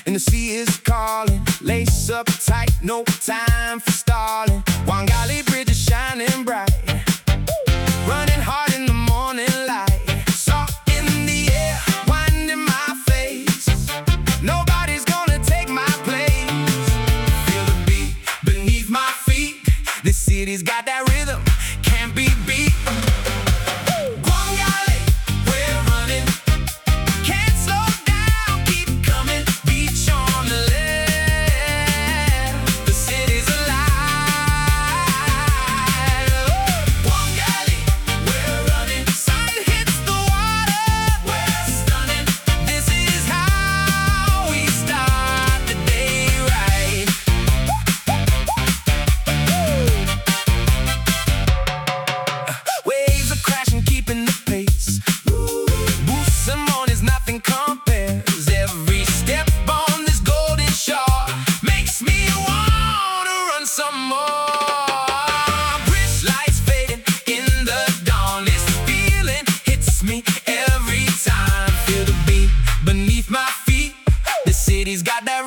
and the sea is calling. Lace up tight, no time for stalling. Wangali Bridge is shining bright, running hard in the morning light. Salt in the air, winding my face. Nobody's gonna take my place. Feel the beat beneath my feet. This city's got that rhythm, can't be beat. Some more. Bridge lights fading in the dawn. This feeling hits me every time. Feel the beat beneath my feet. The city's got that